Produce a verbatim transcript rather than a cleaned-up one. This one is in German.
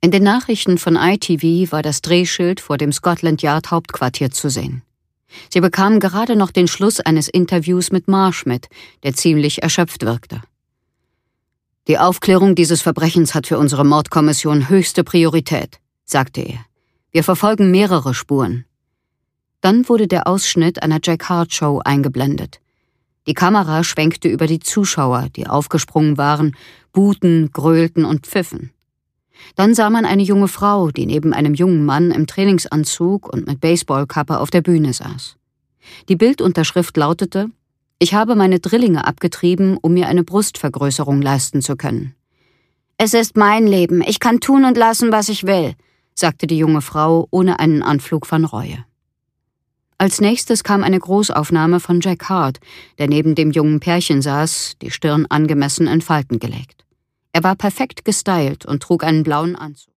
In den Nachrichten von I T V war das Drehschild vor dem Scotland Yard Hauptquartier zu sehen. Sie bekamen gerade noch den Schluss eines Interviews mit Marsh mit, der ziemlich erschöpft wirkte. »Die Aufklärung dieses Verbrechens hat für unsere Mordkommission höchste Priorität«, sagte er. »Wir verfolgen mehrere Spuren.« Dann wurde der Ausschnitt einer Jack Hart Show eingeblendet. Die Kamera schwenkte über die Zuschauer, die aufgesprungen waren, buhten, gröhlten und pfiffen. Dann sah man eine junge Frau, die neben einem jungen Mann im Trainingsanzug und mit Baseballkappe auf der Bühne saß. Die Bildunterschrift lautete: »Ich habe meine Drillinge abgetrieben, um mir eine Brustvergrößerung leisten zu können.« »Es ist mein Leben, ich kann tun und lassen, was ich will«, sagte die junge Frau ohne einen Anflug von Reue. Als nächstes kam eine Großaufnahme von Jack Hart, der neben dem jungen Pärchen saß, die Stirn angemessen in Falten gelegt. Er war perfekt gestylt und trug einen blauen Anzug.